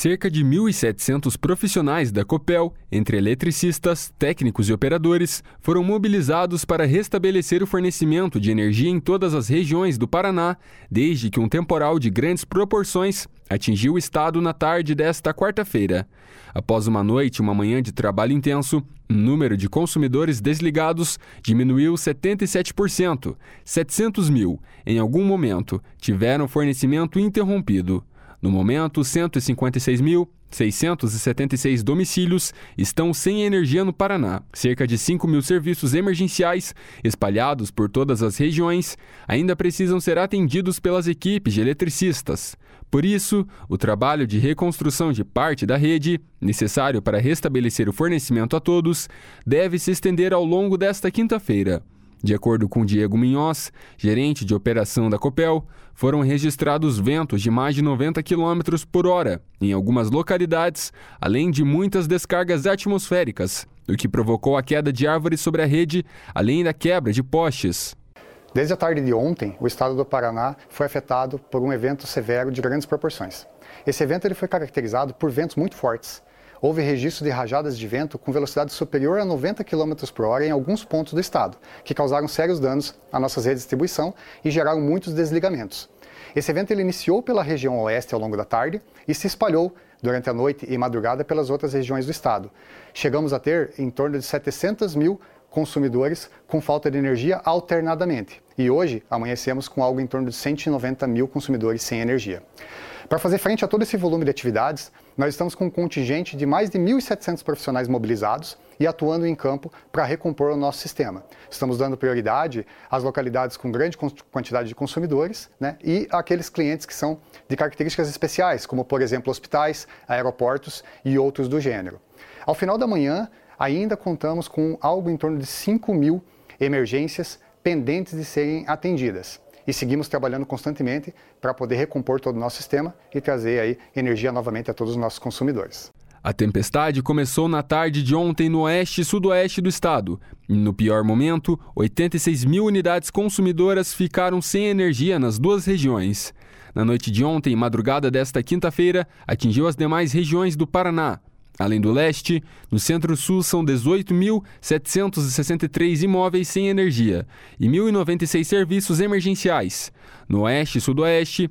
Cerca de 1.700 profissionais da Copel, entre eletricistas, técnicos e operadores, foram mobilizados para restabelecer o fornecimento de energia em todas as regiões do Paraná, desde que um temporal de grandes proporções atingiu o estado na tarde desta quarta-feira. Após uma noite e uma manhã de trabalho intenso, o número de consumidores desligados diminuiu 77%. 700 mil, em algum momento, tiveram fornecimento interrompido. No momento, 156.676 domicílios estão sem energia no Paraná. Cerca de 5 mil serviços emergenciais, espalhados por todas as regiões, ainda precisam ser atendidos pelas equipes de eletricistas. Por isso, o trabalho de reconstrução de parte da rede, necessário para restabelecer o fornecimento a todos, deve se estender ao longo desta quinta-feira. De acordo com Diego Minhoz, gerente de operação da Copel, foram registrados ventos de mais de 90 km por hora em algumas localidades, além de muitas descargas atmosféricas, o que provocou a queda de árvores sobre a rede, além da quebra de postes. Desde a tarde de ontem, o estado do Paraná foi afetado por um evento severo de grandes proporções. Esse evento foi caracterizado por ventos muito fortes. Houve registro de rajadas de vento com velocidade superior a 90 km por hora em alguns pontos do estado, que causaram sérios danos às nossas redes de distribuição e geraram muitos desligamentos. Esse evento iniciou pela região oeste ao longo da tarde e se espalhou durante a noite e madrugada pelas outras regiões do estado. Chegamos a ter em torno de 700 mil consumidores com falta de energia alternadamente. E hoje amanhecemos com algo em torno de 190 mil consumidores sem energia. Para fazer frente a todo esse volume de atividades, nós estamos com um contingente de mais de 1.700 profissionais mobilizados e atuando em campo para recompor o nosso sistema. Estamos dando prioridade às localidades com grande quantidade de consumidores, e àqueles clientes que são de características especiais, como, por exemplo, hospitais, aeroportos e outros do gênero. Ao final da manhã, ainda contamos com algo em torno de 5 mil emergências pendentes de serem atendidas. E seguimos trabalhando constantemente para poder recompor todo o nosso sistema e trazer aí energia novamente a todos os nossos consumidores. A tempestade começou na tarde de ontem no oeste e sudoeste do estado. No pior momento, 86 mil unidades consumidoras ficaram sem energia nas duas regiões. Na noite de ontem e madrugada desta quinta-feira, atingiu as demais regiões do Paraná. Além do leste, no centro-sul são 18.763 imóveis sem energia e 1.096 serviços emergenciais. No oeste e sudoeste,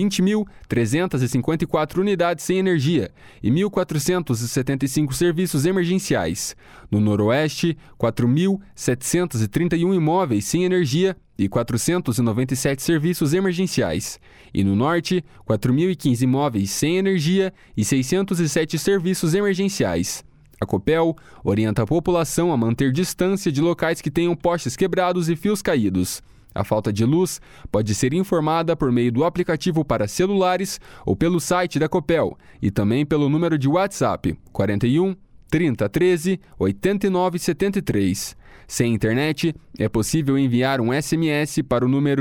20.354 unidades sem energia e 1.475 serviços emergenciais. No noroeste, 4.731 imóveis sem energia e 497 serviços emergenciais. E no norte, 4.015 imóveis sem energia e 607 serviços emergenciais. A Copel orienta a população a manter distância de locais que tenham postes quebrados e fios caídos. A falta de luz pode ser informada por meio do aplicativo para celulares ou pelo site da Copel e também pelo número de WhatsApp 41 30 13 89 73. Sem internet, é possível enviar um SMS para o número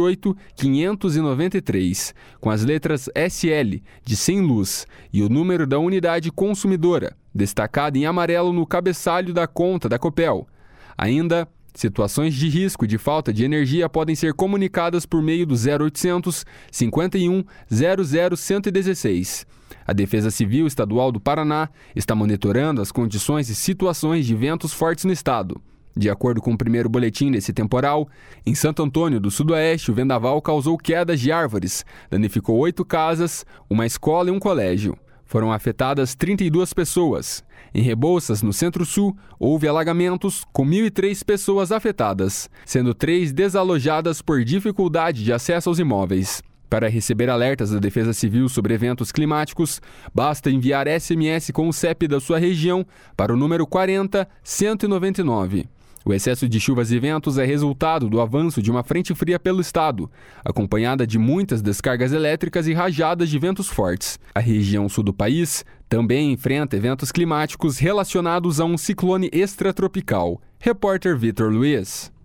28593, com as letras SL, de sem luz, e o número da unidade consumidora, destacado em amarelo no cabeçalho da conta da Copel. Ainda, situações de risco de falta de energia podem ser comunicadas por meio do 0800 51 00 116. A Defesa Civil Estadual do Paraná está monitorando as condições e situações de ventos fortes no estado. De acordo com o primeiro boletim desse temporal, em Santo Antônio do Sudoeste, o vendaval causou quedas de árvores, danificou 8 casas, uma escola e um colégio. Foram afetadas 32 pessoas. Em Rebouças, no Centro-Sul, houve alagamentos com 1.003 pessoas afetadas, sendo 3 desalojadas por dificuldade de acesso aos imóveis. Para receber alertas da Defesa Civil sobre eventos climáticos, basta enviar SMS com o CEP da sua região para o número 40 199. O excesso de chuvas e ventos é resultado do avanço de uma frente fria pelo estado, acompanhada de muitas descargas elétricas e rajadas de ventos fortes. A região sul do país também enfrenta eventos climáticos relacionados a um ciclone extratropical. Repórter Vitor Luiz.